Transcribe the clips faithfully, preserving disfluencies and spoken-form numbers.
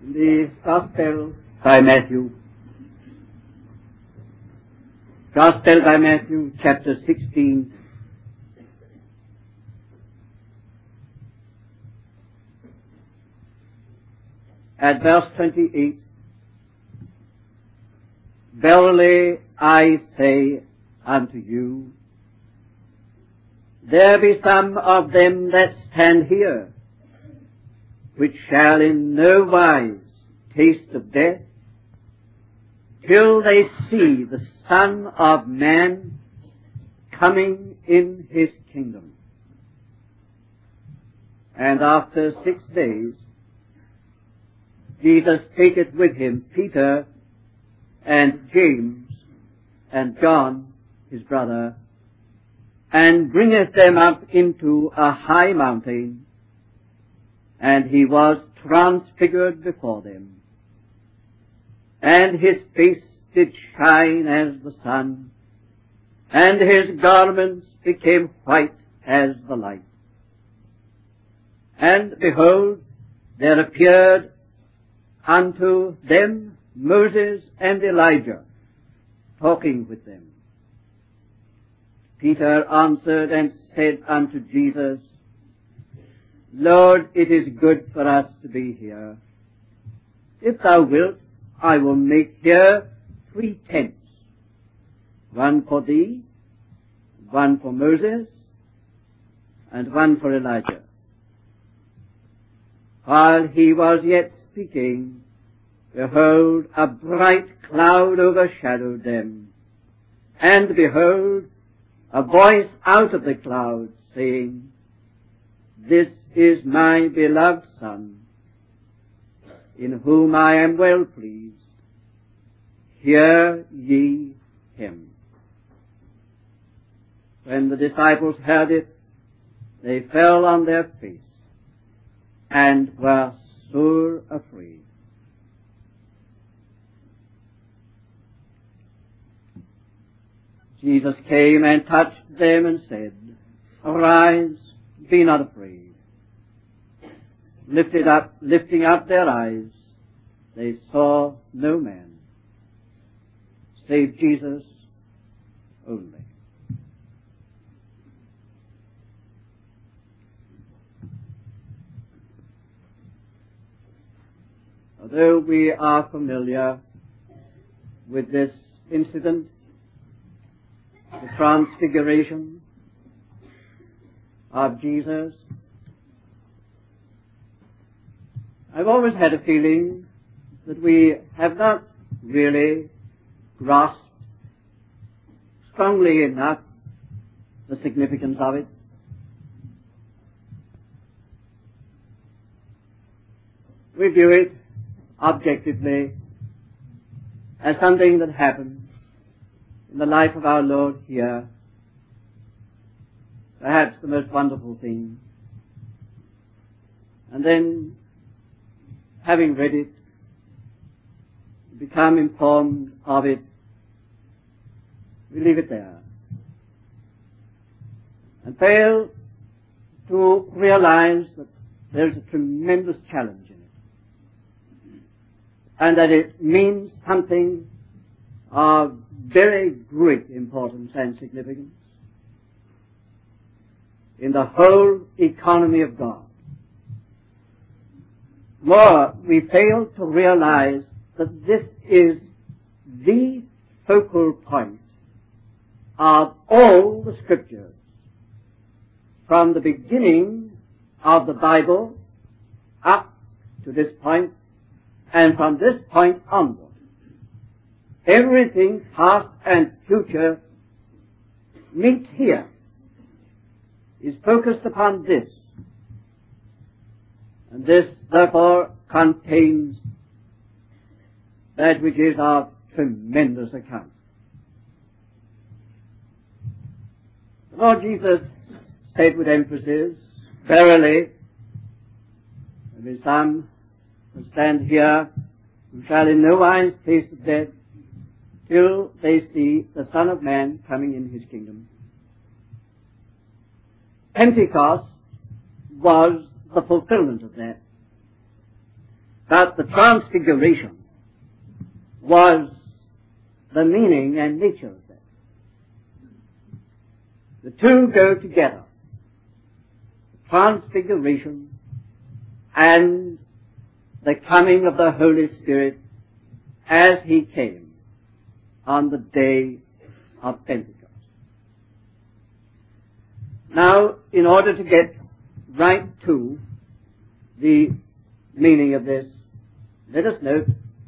The Gospel by Matthew. Gospel by Matthew, chapter sixteen. At verse twenty-eight. Verily I say unto you, there be some of them that stand here, which shall in no wise taste of death, till they see the Son of Man coming in his kingdom. And after six days, Jesus taketh with him Peter and James and John his brother, and bringeth them up into a high mountain, and he was transfigured before them. And his face did shine as the sun, and his garments became white as the light. And behold, there appeared unto them Moses and Elijah, talking with them. Peter answered and said unto Jesus, Lord, it is good for us to be here. If thou wilt, I will make here three tents, one for thee, one for Moses, and one for Elijah. While he was yet speaking, behold, a bright cloud overshadowed them, and behold, a voice out of the cloud, saying, This is my beloved Son, in whom I am well pleased. Hear ye him. When the disciples heard it, they fell on their face, and were sore afraid. Jesus came and touched them and said, Arise, be not afraid. Lifted up, lifting up their eyes, they saw no man, save Jesus only. Although we are familiar with this incident, the transfiguration of Jesus, I've always had a feeling that we have not really grasped strongly enough the significance of it. We view it objectively as something that happened in the life of our Lord here, perhaps the most wonderful thing. And then, having read it, become informed of it, we leave it there and fail to realize that there's a tremendous challenge in it, and that it means something of very great importance and significance in the whole economy of God. More, we fail to realize that this is the focal point of all the Scriptures, from the beginning of the Bible up to this point, and from this point onward. Everything past and future meets here, is focused upon this. And this, therefore, contains that which is of tremendous account. The Lord Jesus said with emphasis, Verily, there be some who stand here who shall in no wise taste of death, till they see the Son of Man coming in his kingdom. Pentecost was the fulfillment of that. But the transfiguration was the meaning and nature of that. The two go together. The transfiguration and the coming of the Holy Spirit as He came on the day of Pentecost. Now, in order to get right to the meaning of this, let us note,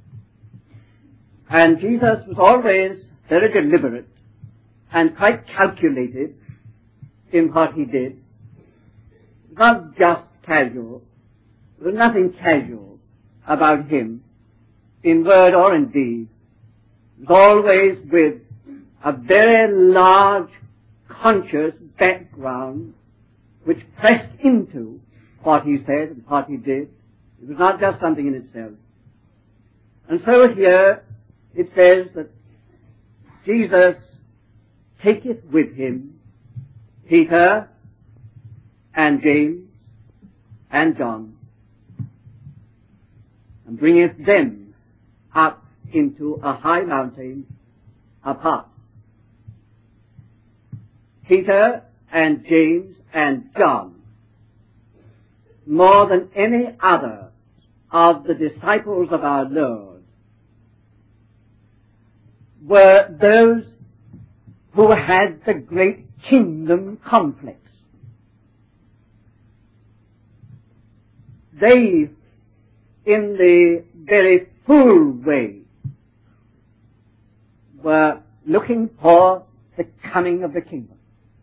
and Jesus was always very deliberate and quite calculated in what He did. It was not just casual. There was nothing casual about Him, in word or in deed. It was always with a very large conscious background which pressed into what He said and what He did. It was not just something in itself. And so here it says that Jesus taketh with Him Peter and James and John, and bringeth them up into a high mountain apart. Peter and James and John, more than any other of the disciples of our Lord, were those who had the great kingdom complex. They, in the very full way, were looking for the coming of the kingdom.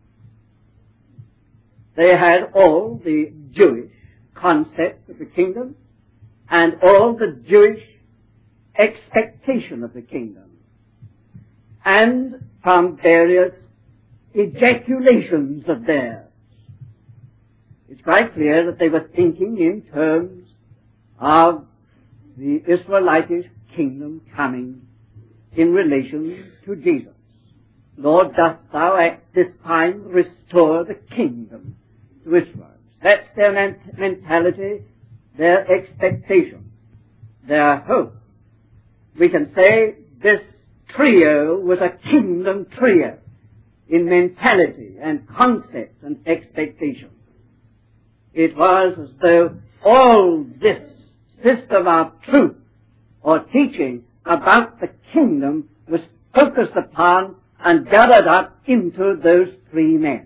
They had all the Jewish concept of the kingdom and all the Jewish expectation of the kingdom, and from various ejaculations of theirs, it's quite clear that they were thinking in terms of the Israelitish kingdom coming in relation to Jesus. Lord, dost thou at this time restore the kingdom to Israel? That's their ment- mentality, their expectation, their hope. We can say this trio was a kingdom trio in mentality and concept and expectation. It was as though all this system of truth or teaching about the kingdom was focused upon and gathered up into those three men.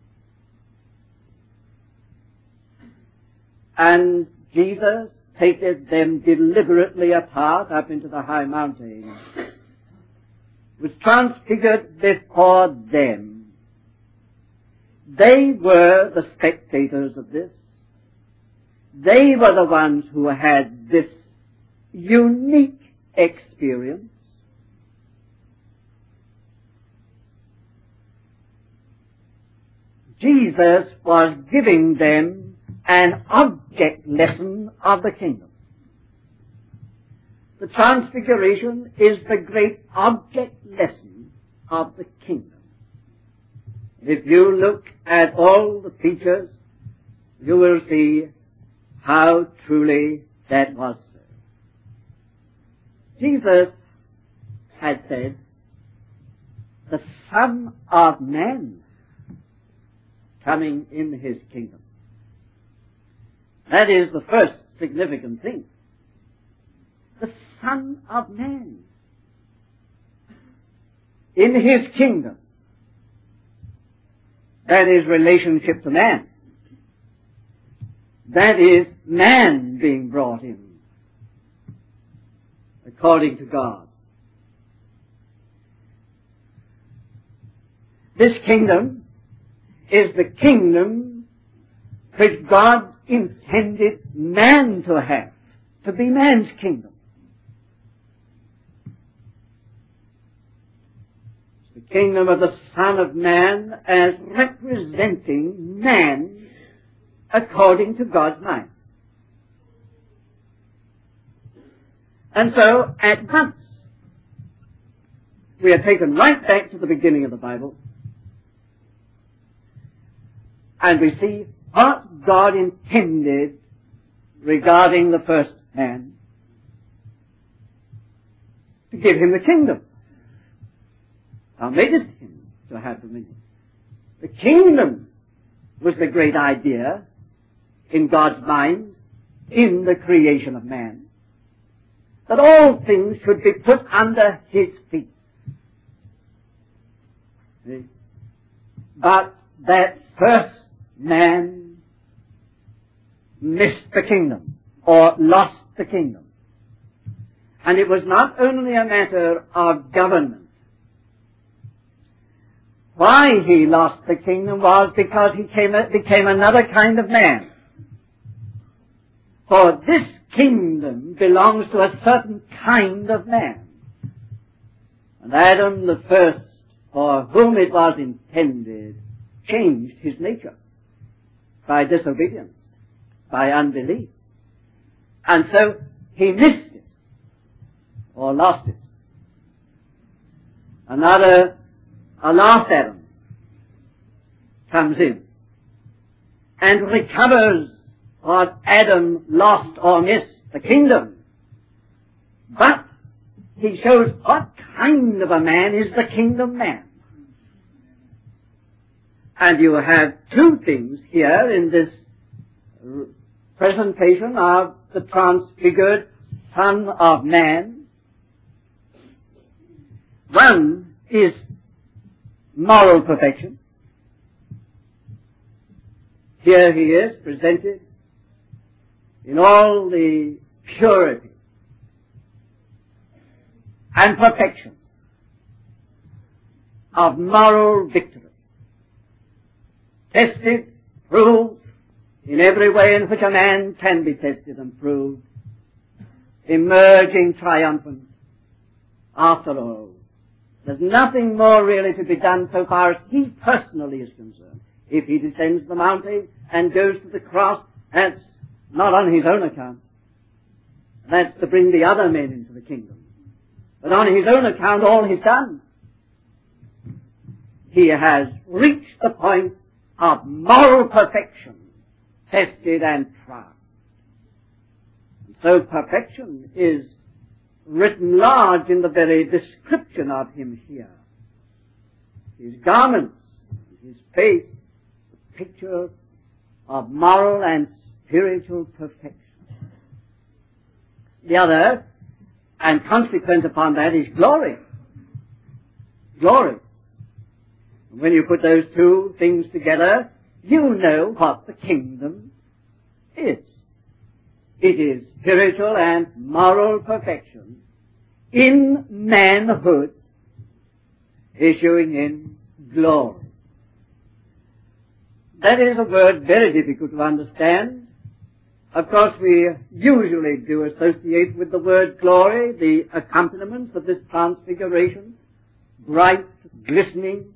And Jesus taketh them deliberately apart up into the high mountain, was transfigured before them. They were the spectators of this. They were the ones who had this unique experience. Jesus was giving them an object lesson of the kingdom. The transfiguration is the great object lesson of the kingdom. If you look at all the features, you will see how truly that was so. Jesus had said, the Son of Man coming in His kingdom. That is the first significant thing. The Son of Man in His kingdom. That is relationship to man. That is man being brought in according to God. This kingdom is the kingdom which God intended man to have, to be man's kingdom. It's the kingdom of the Son of Man as representing man according to God's mind. And so, at once, we are taken right back to the beginning of the Bible, and we see what God intended regarding the first man to give him the kingdom. Thou madest him to have dominion. The kingdom was the great idea in God's mind in the creation of man. That all things should be put under his feet. See? But that first man missed the kingdom, or lost the kingdom. And it was not only a matter of government. Why he lost the kingdom was because he came, became another kind of man. For this kingdom belongs to a certain kind of man. And Adam, the first, for whom it was intended, changed his nature by disobedience, by unbelief. And so he missed it, or lost it. Another, a last Adam, comes in and recovers what Adam lost or missed, the kingdom. But he shows what kind of a man is the kingdom man. And you have two things here in this presentation of the transfigured Son of Man. One is moral perfection. Here he is presented in all the purity and perfection of moral victory. Tested, proved, in every way in which a man can be tested and proved, emerging triumphant. After all, there's nothing more really to be done so far as he personally is concerned. If he descends the mountain and goes to the cross, that's not on his own account. That's to bring the other men into the kingdom. But on his own account, all he's done. He has reached the point of moral perfection, tested and tried. So perfection is written large in the very description of him here. His garments, his face, a picture of moral and spiritual perfection. The other, and consequent upon that, is glory. Glory. When you put those two things together, you know what the kingdom is. It is spiritual and moral perfection in manhood, issuing in glory. That is a word very difficult to understand. Of course, we usually do associate with the word glory the accompaniments of this transfiguration, bright, glistening,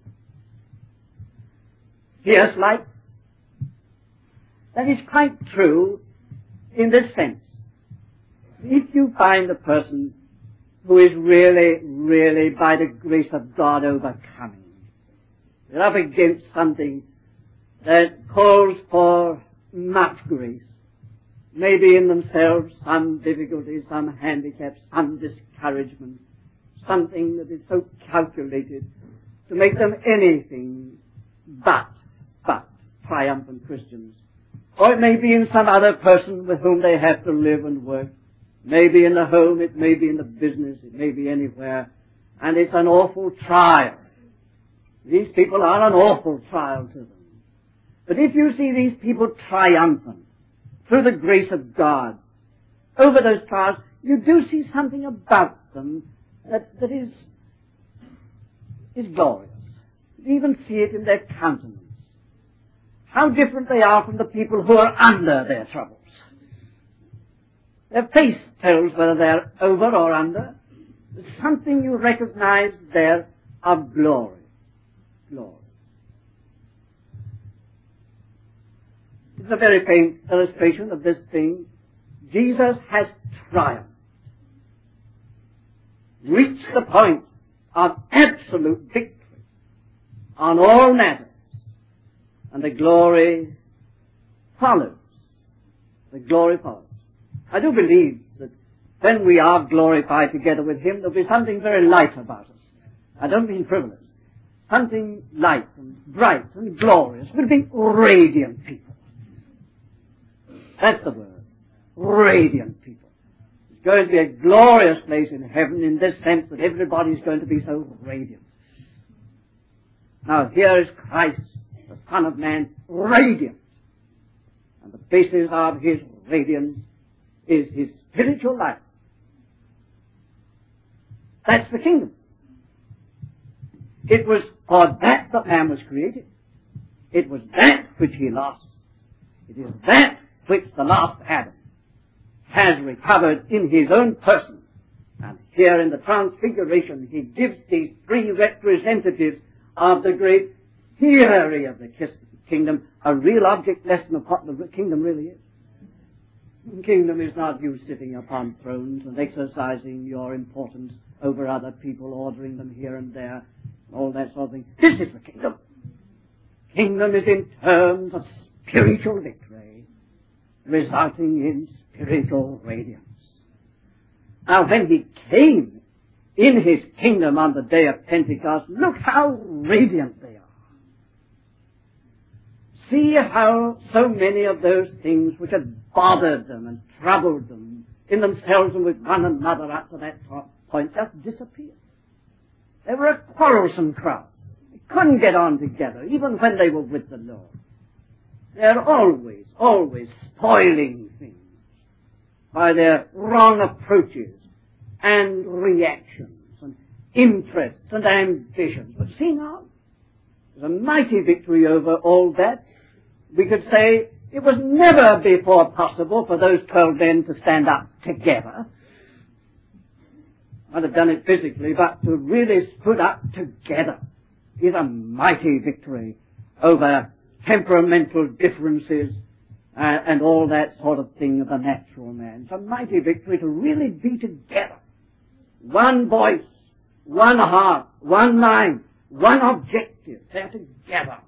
fierce light. That is quite true in this sense. If you find a person who is really, really, by the grace of God, overcoming, they're up against something that calls for much grace, maybe in themselves some difficulty, some handicap, some discouragement, something that is so calculated to make them anything but, but triumphant Christians. Or it may be in some other person with whom they have to live and work. Maybe in the home, it may be in the business, it may be anywhere. And it's an awful trial. These people are an awful trial to them. But if you see these people triumphant through the grace of God over those trials, you do see something about them that, that is, is glorious. You even see it in their countenance. How different they are from the people who are under their troubles. Their face tells whether they're over or under. There's something you recognize there of glory. Glory. It's a very faint illustration of this thing. Jesus has triumphed. Reached the point of absolute victory on all matters. And the glory follows. The glory follows. I do believe that when we are glorified together with Him, there'll be something very light about us. I don't mean frivolous. Something light and bright and glorious. We'll be radiant people. That's the word. Radiant people. It's going to be a glorious place in heaven in this sense that everybody's going to be so radiant. Now here is Christ, the Son of Man, radiant. And the basis of His radiance is His spiritual life. That's the kingdom. It was for that that man was created. It was that which he lost. It is that which the last Adam has recovered in his own person. And here in the Transfiguration, he gives these three representatives of the great theory of the kingdom, a real object lesson of what the kingdom really is. The kingdom is not you sitting upon thrones and exercising your importance over other people, ordering them here and there, all that sort of thing. This is the kingdom. Kingdom is in terms of spiritual victory, resulting in spiritual radiance. Now, when He came in His kingdom on the day of Pentecost, look how radiant they are. See how so many of those things which had bothered them and troubled them in themselves and with one another up to that point just disappeared. They were a quarrelsome crowd. They couldn't get on together, even when they were with the Lord. They're always, always spoiling things by their wrong approaches and reactions and interests and ambitions. But see now, there's a mighty victory over all that. We could say it was never before possible for those twelve men to stand up together. I'd have done it physically, but to really put up together is a mighty victory over temperamental differences uh, and all that sort of thing of the natural man. It's a mighty victory to really be together. One voice, one heart, one mind, one objective. They're together.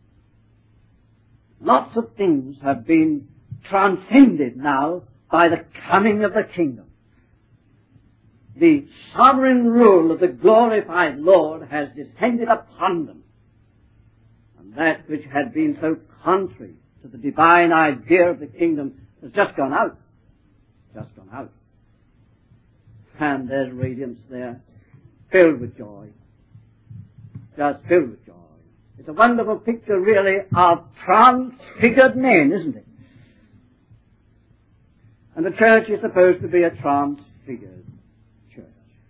Lots of things have been transcended now by the coming of the kingdom. The sovereign rule of the glorified Lord has descended upon them. And that which had been so contrary to the divine idea of the kingdom has just gone out. Just gone out. And there's radiance there, filled with joy. Just filled with joy. It's a wonderful picture, really, of transfigured men, isn't it? And the church is supposed to be a transfigured church.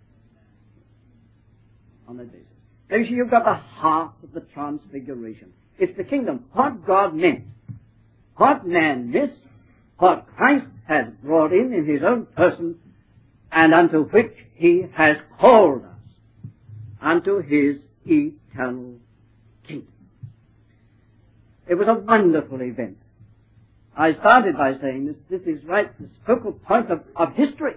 On that basis. Now, you see, you've got the heart of the transfiguration. It's the kingdom. What God meant. What man missed. What Christ has brought in in His own person, and unto which He has called us. Unto His eternal kingdom. It was a wonderful event. I started by saying this, this is right, the focal point of, of history.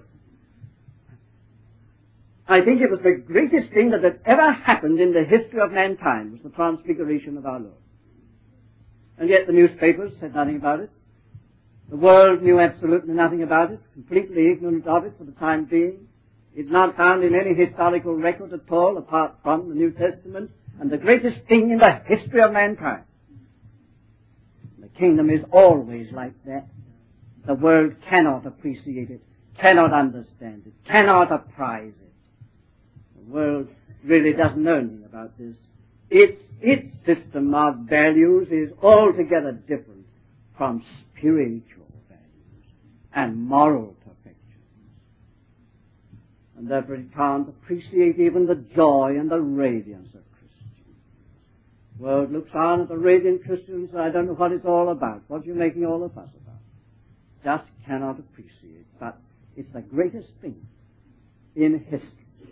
I think it was the greatest thing that had ever happened in the history of mankind, was the transfiguration of our Lord. And yet the newspapers said nothing about it. The world knew absolutely nothing about it, completely ignorant of it for the time being. It's not found in any historical record at all, apart from the New Testament, and the greatest thing in the history of mankind. The kingdom is always like that. The world cannot appreciate it, cannot understand it, cannot apprize it. The world really doesn't know anything about this. Its, its system of values is altogether different from spiritual values and moral perfection. And therefore it can't appreciate even the joy and the radiance of Christians. The world looks on at the radiant Christians, and I don't know what it's all about. What are you making all of us about? Just cannot appreciate. But it's the greatest thing in history.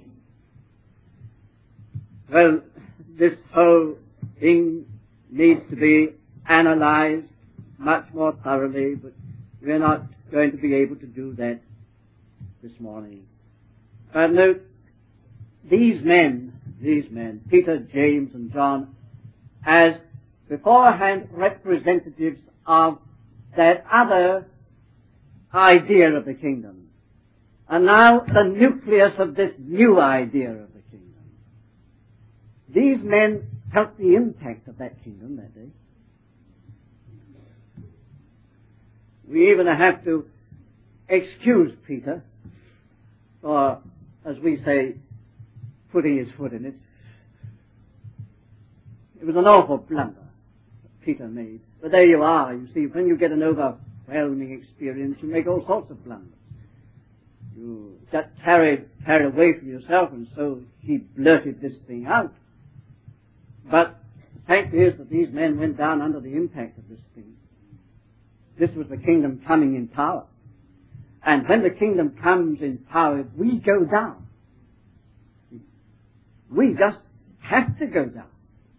Well, this whole thing needs to be analyzed much more thoroughly, but we're not going to be able to do that this morning. But note, these men, these men, Peter, James, and John, as beforehand representatives of that other idea of the kingdom. And now the nucleus of this new idea of the kingdom. These men felt the impact of that kingdom that day. We even have to excuse Peter for, as we say, putting his foot in it. It was an awful blunder that Peter made. But there you are, you see, when you get an overwhelming experience, you make all sorts of blunders. You get carried, carried away from yourself, and so he blurted this thing out. But the fact is that these men went down under the impact of this thing. This was the kingdom coming in power. And when the kingdom comes in power, we go down. We just have to go down.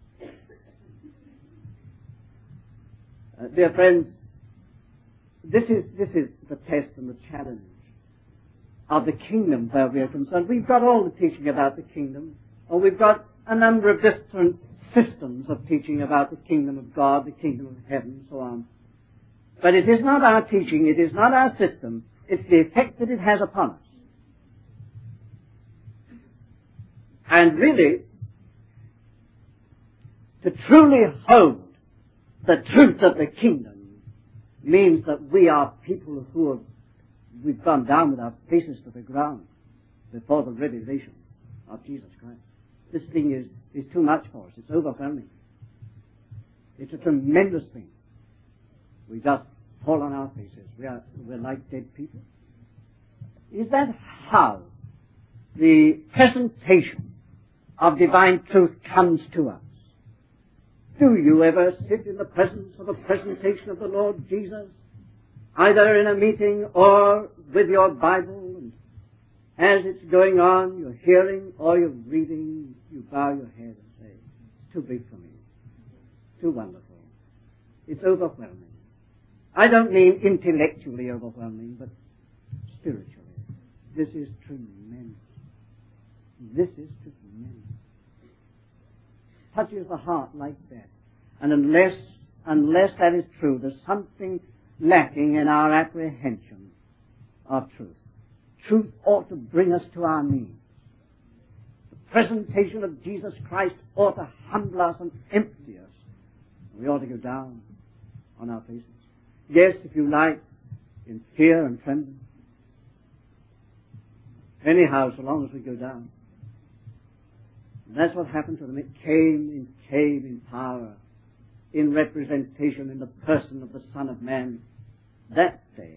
Uh, dear friends, this is, this is the test and the challenge of the kingdom where we are concerned. We've got all the teaching about the kingdom, or we've got a number of different systems of teaching about the kingdom of God, the kingdom of heaven, and so on. But it is not our teaching, it is not our system, it's the effect that it has upon us. And really, to truly hold the truth of the kingdom means that we are people who have, we've gone down with our faces to the ground before the revelation of Jesus Christ. This thing is, is too much for us. It's overwhelming. It's a tremendous thing. We just fall on our faces. We are, we're like dead people. Is that how the presentation of divine truth comes to us? Do you ever sit in the presence of a presentation of the Lord Jesus, either in a meeting or with your Bible, and as it's going on, you're hearing or you're reading, you bow your head and say, it's too big for me, too wonderful, it's overwhelming. I don't mean intellectually overwhelming, but spiritually. This is tremendous. This is tremendous. Touches the heart like that. And unless, unless that is true, there's something lacking in our apprehension of truth. Truth ought to bring us to our knees. The presentation of Jesus Christ ought to humble us and empty us. We ought to go down on our faces. Yes, if you like, in fear and trembling. Anyhow, so long as we go down. And that's what happened to them. It came in, came in power, in representation in the person of the Son of Man that day.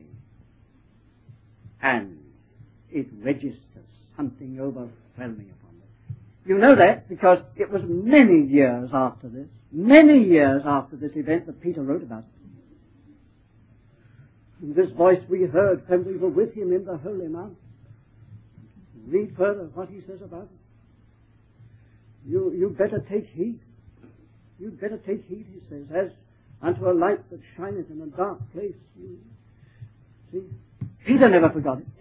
And it registers something overwhelming upon them. You know that because it was many years after this, many years after this event that Peter wrote about it. And this voice we heard when we were with him in the Holy Mount. Read further what he says about it. You, you better take heed. You better take heed, he says, as unto a light that shineth in a dark place. You see, Peter never forgot it.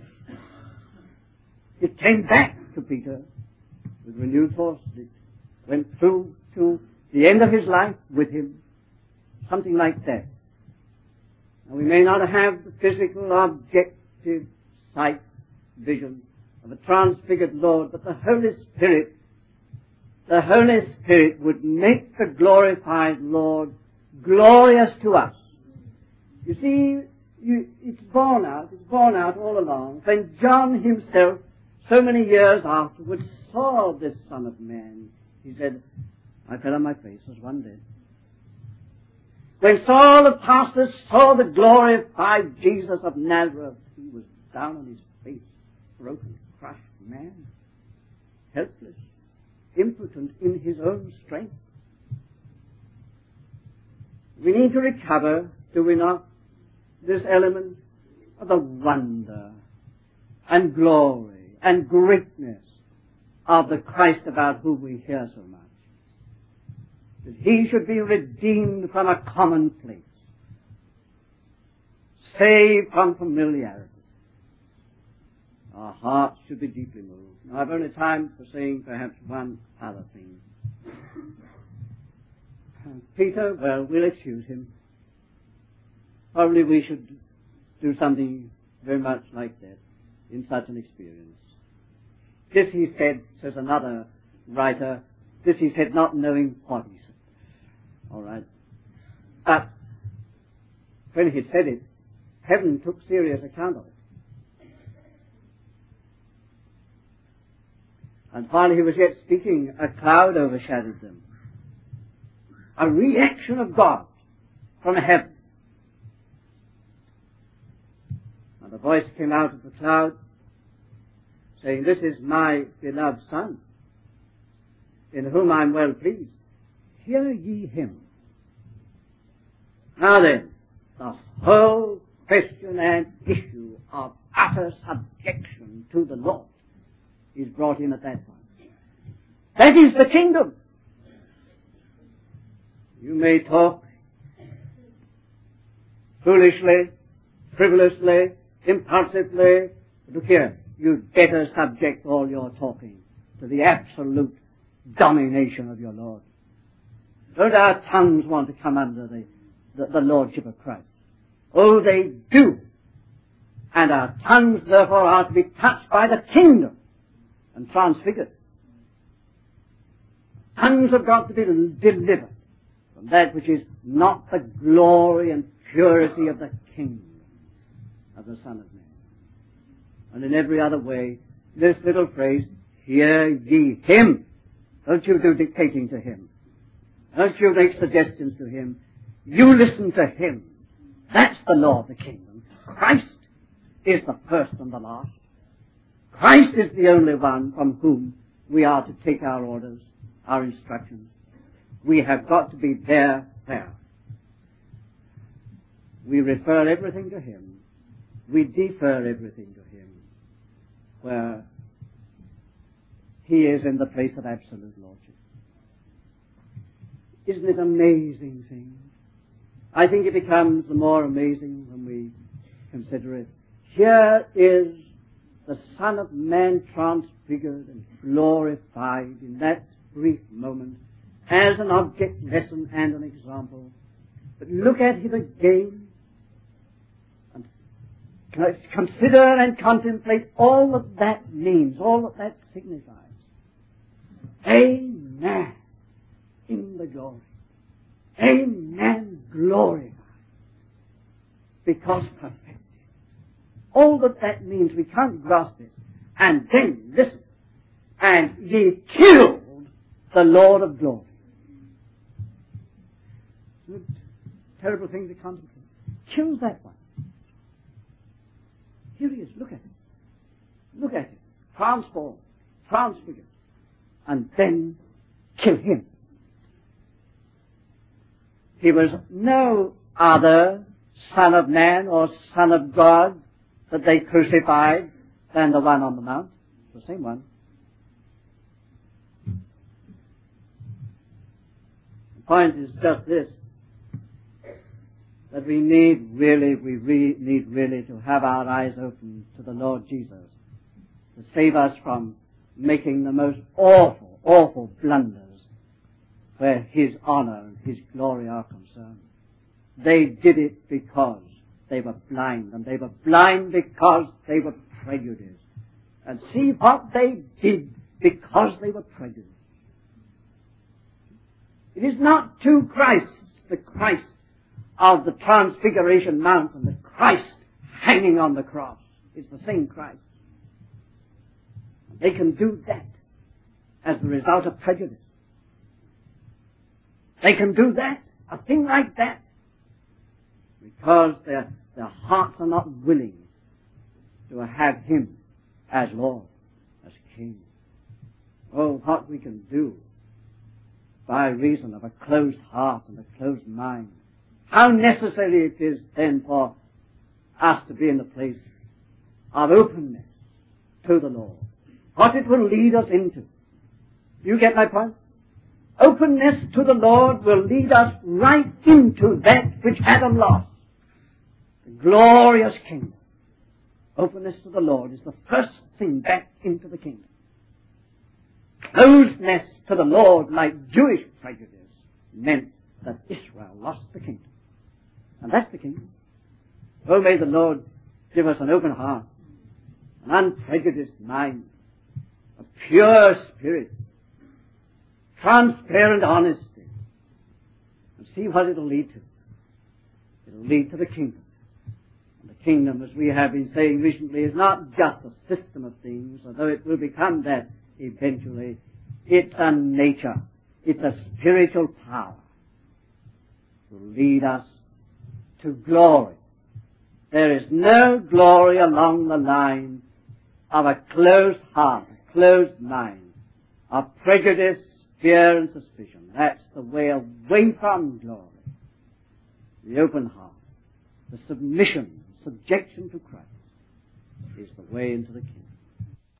It came back to Peter with renewed force. It went through to the end of his life with him. Something like that. Now, we may not have the physical, objective sight, vision of a transfigured Lord, but the Holy Spirit, the Holy Spirit would make the glorified Lord glorious to us. You see, you, it's borne out, it's borne out all along. When John himself, so many years afterwards, saw this Son of Man, he said, I fell on my face as one dead. When Saul the pastor saw the glorified Jesus of Nazareth, he was down on his face, broken, crushed man, helpless, impotent in his own strength. We need to recover, do we not, this element of the wonder and glory and greatness of the Christ about whom we hear so much. That he should be redeemed from a common place, saved from familiarity. Our hearts should be deeply moved. Now, I've only time for saying perhaps one other thing. Peter, well, we'll excuse him. Probably we should do something very much like that in such an experience. This he said, says another writer, this he said not knowing what he said. All right. But when he said it, heaven took serious account of it. And while he was yet speaking, a cloud overshadowed them. A reaction of God from heaven. And a voice came out of the cloud saying, "This is my beloved Son, in whom I am well pleased. Hear ye him." Now then, the whole question and issue of utter subjection to the Lord is brought in at that point. That is the kingdom. You may talk foolishly, frivolously, impulsively. Look here, you'd better subject all your talking to the absolute domination of your Lord. Don't our tongues want to come under the, the, the lordship of Christ? Oh, they do. And our tongues, therefore, are to be touched by the kingdom and transfigured. Tongues have got to be delivered from that which is not the glory and purity of the kingdom of the Son of Man. And in every other way, this little phrase, "Hear ye him." Don't you do dictating to him. Don't you make suggestions to him. You listen to him. That's the law of the kingdom. Christ is the first and the last. Christ is the only one from whom we are to take our orders, our instructions. We have got to be there, there. We refer everything to him. We defer everything to him, where he is in the place of absolute lordship. Isn't it an amazing thing? I think it becomes the more amazing when we consider it. Here is the Son of Man transfigured and glorified in that brief moment as an object lesson and an example. But look at it again and consider and contemplate all that that means, all that that signifies. Amen in the glory. Amen glorified. Because perfected. All that that means, we can't grasp it. And then, listen, and ye killed the Lord of glory. It's a terrible thing to contemplate. Kills that one. Here he is, look at it. Look at it. Transformed, transfigured. And then kill him. He was no other Son of Man or Son of God that they crucified than the one on the mount. The same one. The point is just this, that we need really, we re- need really to have our eyes open to the Lord Jesus to save us from making the most awful, awful blunders where his honor and his glory are concerned. They did it because they were blind, and they were blind because they were prejudiced. And see what they did because they were prejudiced. It is not two Christs, the Christ of the Transfiguration Mount and the Christ hanging on the cross. It's the same Christ. They can do that as the result of prejudice. They can do that, a thing like that, because their, their hearts are not willing to have him as Lord, as King. Oh, what we can do by reason of a closed heart and a closed mind. How necessary it is then for us to be in the place of openness to the Lord. What it will lead us into. You get my point? Openness to the Lord will lead us right into that which Adam lost. The glorious kingdom. Openness to the Lord is the first thing back into the kingdom. Closeness to the Lord, like Jewish prejudice, meant that Israel lost the kingdom. And that's the kingdom. Oh, may the Lord give us an open heart, an unprejudiced mind, a pure spirit, transparent honesty, and see what it'll lead to. It'll lead to the kingdom. And the kingdom, as we have been saying recently, is not just a system of things, although it will become that eventually. It's a nature. It's a spiritual power to lead us to glory. There is no glory along the line of a closed heart, a closed mind, of prejudice, fear, and suspicion. That's the way away from glory. The open heart, the submission, subjection to Christ is the way into the kingdom.